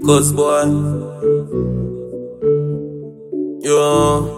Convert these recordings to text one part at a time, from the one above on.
Cause boy, yo,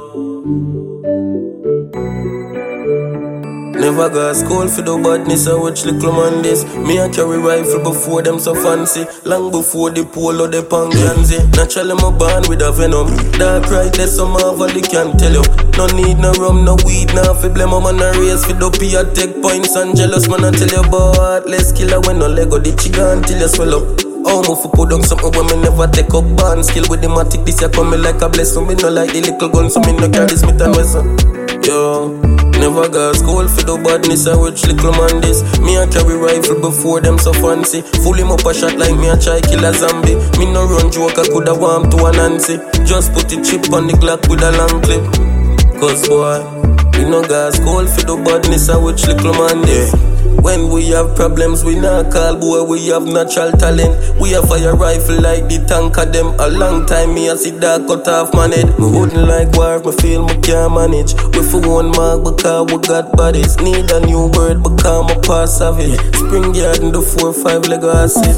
never got school for the badness. I watch little man this. Me a carry rifle before them so fancy. Long before the polo, the panganzi. Naturally my born with a venom. Dark right there, some Marvel can tell you. No need no rum, no weed, no fi blame. I'm on a race for the P.A. take points and jealous. Man I tell you about let's killer when no Lego. The chicken until you swell up. Oh, mo fi put down something when me never take up band. Skill with the matic, this ya come me like a blessing. Me no like the little gun, so me no carry Smith and Wesson. Yo, never got school for the badness. I watch little man this. Me a carry rifle before them so fancy. Full him up a shot like me a try kill a zombie. Me no run joke, I coulda warm to a Nancy. Just put the chip on the Glock with a long clip. Cause boy, we no got school for the badness. I watch little man this. When we have problems, we not call boy, we have natural talent. We have fire rifle like the tank of them. A long time me a see that cut off man head. Me wouldn't like war, me feel me can't manage. We for one mark because we got bodies. Need a new word because my past savage. Spring yard in the 4-5 legacy.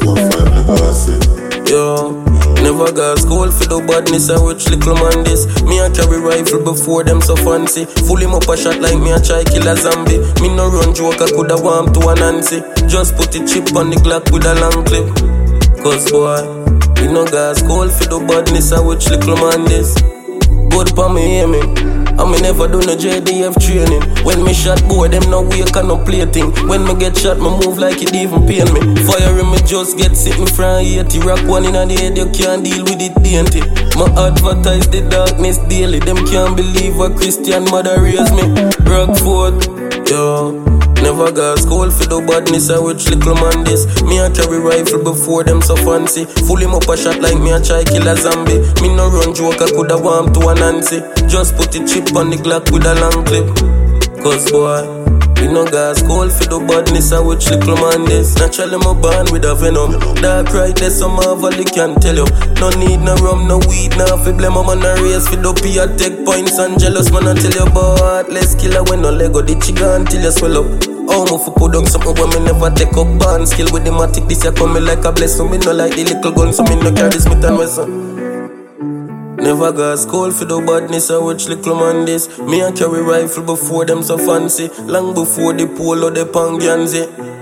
Yo, never got school for the badness. I watch little man this. Me a carry rifle before them so fancy. Full him up a shot like me a try kill a zombie. Me no run joke, I coulda warm to a Nancy. Just put the chip on the Glock with a long clip. Cause boy, we no got school for the badness. I watch little man this. Good pa me hear me. I me never do no JDF training. When me shot boy, them no wake and no play thing. When me get shot, me move like it even pain me. Fire me just get sitting from 80. Rock one in the head, you can't deal with it dainty. Me advertise the darkness daily. Them can't believe a Christian mother raised me. Rockford, yo. Never got school for the badness. I watch little man this. Me a carry rifle before them so fancy. Full him up a shot like me a try kill a zombie. Me no run joke, I coulda warm to a Nancy. Just put the chip on the Glock with a long clip. Cause boy, we no got school for the badness. I watch little man this. Naturally my born with a venom. Dark right there, some Marvel can tell you. No need no rum, no weed, no fi blame. I'm on a race for the P.A. take points and jealous. Man I tell you about let's killer when no Lego. The chicken until you swell up. Oh, mo fi put down something when me never take up band. Skill with the matic, this ya come me like a blessing. Me no like the little gun, so me no carry Smith and Wesson. Never got school for the badness. I watch little man this. Me a carry rifle before them so fancy. Long before the polo, the panganzi.